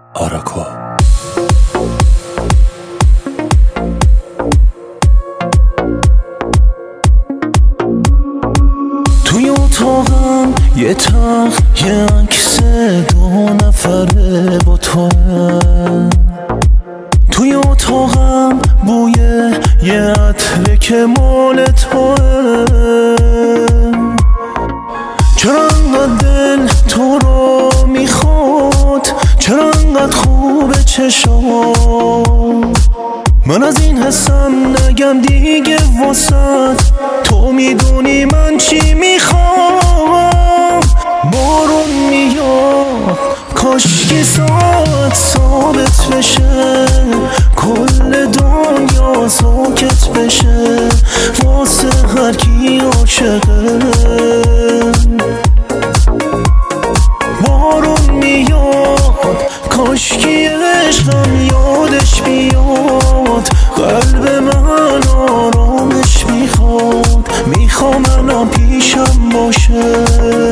آراکو. توی اتاقم یه تخت، یه عکس 2 نفره با توه. توی اتاقم بوی یه عطره که مال توه. چرا انقدر دل تو رو میخواد، چرا انقدر خوبه چشام. من از این حسم نگم دیگه واسد، تو میدونی من چی میخوام. بارون میاد کاشکی ساعت ثابت بشه، کل دنیا ساکت بشه واسه هر کی عاشقه. بارون میاد کاشکی عشقم یادش بیاد، قلب من آرامش میخواد، میخوام الان پیشم باشه.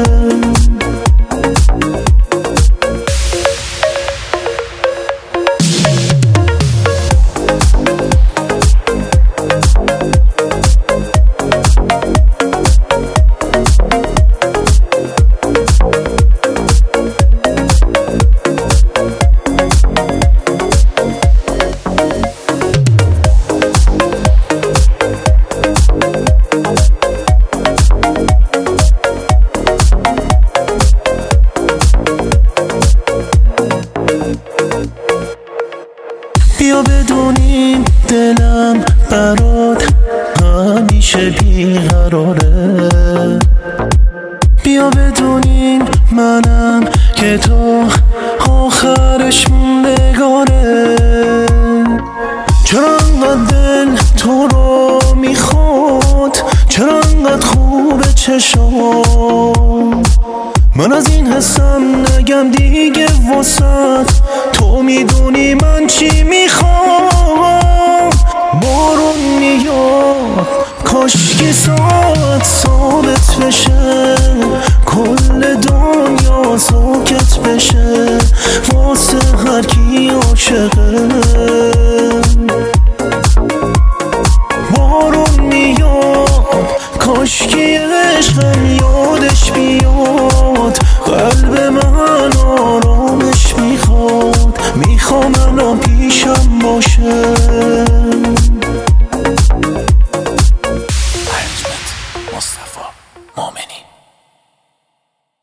بیا بدونیم دلم برات همیشه بیقراره. بیا بدونیم منم که تو آخرش موندگاره. چرا انقدر دل تو رو میخواد، چرا انقدر خوبه چشام. من از این حسم نگم دیگه واسد، تو میدونی من چی میخوام. بارون میاد کاشکی ساعت ثابت بشه، کل